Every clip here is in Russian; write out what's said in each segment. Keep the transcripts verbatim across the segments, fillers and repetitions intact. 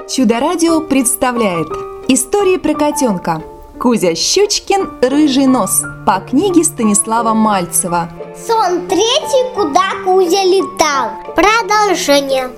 Чудо-радио представляет истории про котенка Кузя Щучкин «Рыжий нос» по книге Станислава Мальцева. Сон третий, куда Кузя летал. Продолжение.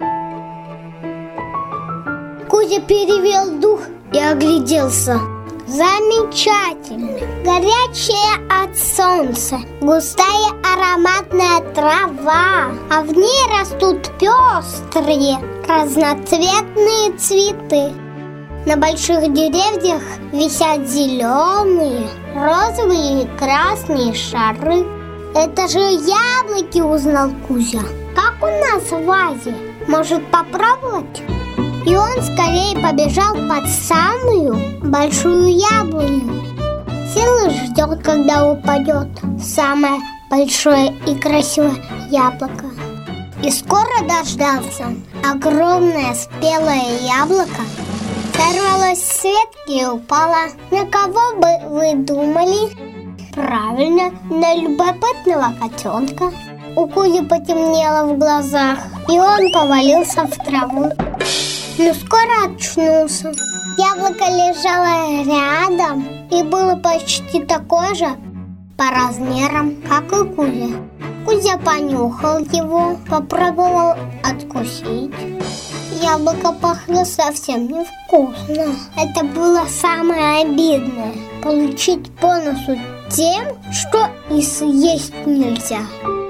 Кузя перевел дух и огляделся. Замечательно. Горячая от солнца, густая ароматная трава, а в ней растут пестрые, разноцветные цветы. На больших деревьях висят зеленые, розовые и красные шары. Это же яблоки, узнал Кузя. Как у нас в вазе. Может, попробовать? И он скорее побежал под самую большую яблоню. Сел и ждет, когда упадет самое большое и красивое яблоко. И скоро дождался. Огромное спелое яблоко сорвалось с ветки и упало. На кого бы вы думали? Правильно, на любопытного котенка. У Кузи потемнело в глазах, и он повалился в траву. Но скоро очнулся. Яблоко лежало рядом и было почти такое же по размерам, как и Кузя. Кузя понюхал его, попробовал откусить. Яблоко пахло совсем невкусно. Это было самое обидное – получить по носу тем, что и съесть нельзя.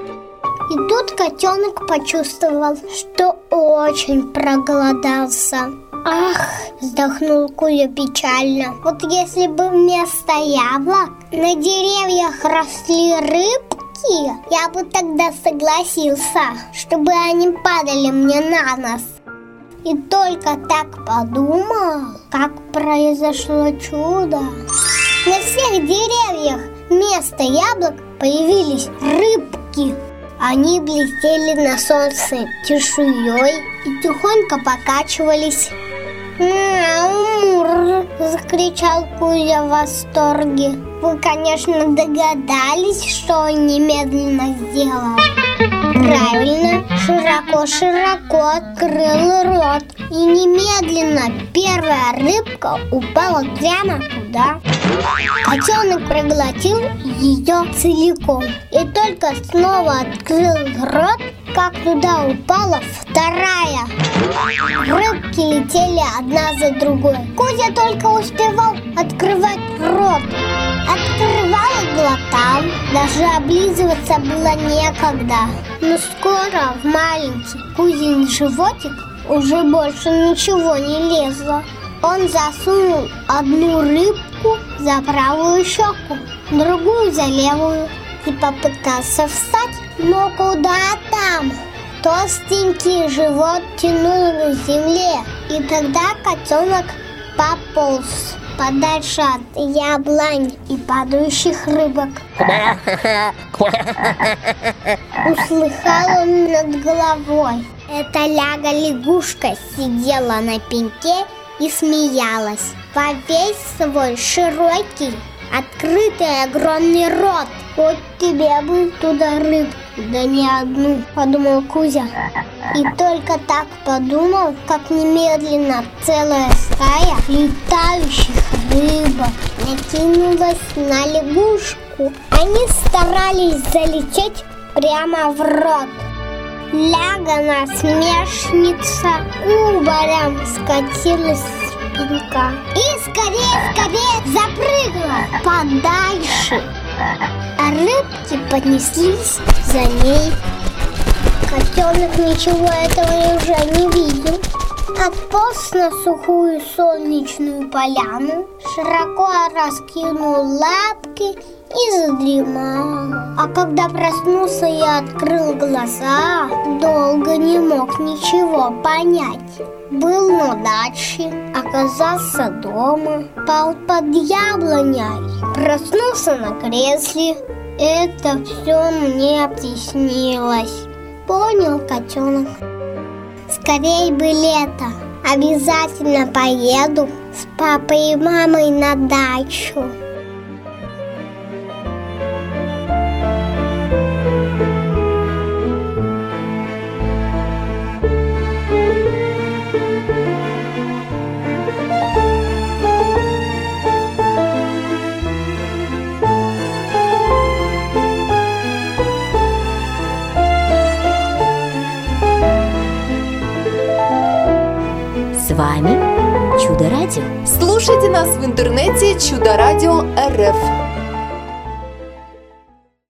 И тут котенок почувствовал, что очень проголодался. Ах, вздохнул Кузя печально. Вот если бы вместо яблок на деревьях росли рыбки, я бы тогда согласился, чтобы они падали мне на нос. И только так подумал, как произошло чудо. На всех деревьях вместо яблок появились рыбки. Они блестели на солнце чешуей и тихонько покачивались. «Мур!» – закричал Кузя в восторге. Вы, конечно, догадались, что он немедленно сделал. Правильно, широко-широко открыл рот. И немедленно первая рыбка упала прямо туда. Котенок проглотил ее целиком. И только снова открыл рот, как туда упала вторая. Рыбки летели одна за другой. Кузя только успевал открывать рот. Открывал и глотал. Даже облизываться было некогда. Но скоро в маленький Кузин животик уже больше ничего не лезло. Он засунул одну рыбку за правую щеку, другую за левую и попытался встать, но куда там? Толстенький живот тянул к земле, и тогда котенок пополз подальше от яблонь и падающих рыбок. Услыхал он над головой. Эта ляга-лягушка сидела на пеньке и смеялась во весь свой широкий, открытый огромный рот. Вот тебе бы туда рыбку, да не одну, подумал Кузя. И только так подумал, как немедленно целая стая летающих рыбок накинулась на лягушку. Они старались залететь прямо в рот. Ляга-насмешница кубарем скатилась с пенька и скорее-скорее запрыгала подальше. А рыбки понеслись за ней. Котенок ничего этого уже не видел. Отполз на сухую солнечную поляну, широко раскинул лапки и задремал. А когда проснулся и открыл глаза, долго не мог ничего понять. Был на даче, оказался дома, спал под яблоней, проснулся на кресле. Это все мне приснилось, понял котенок. Скорей бы лето, обязательно поеду с папой и мамой на дачу. вами Чудо-радио. Слушайте нас в интернете Чудо-радио эр эф.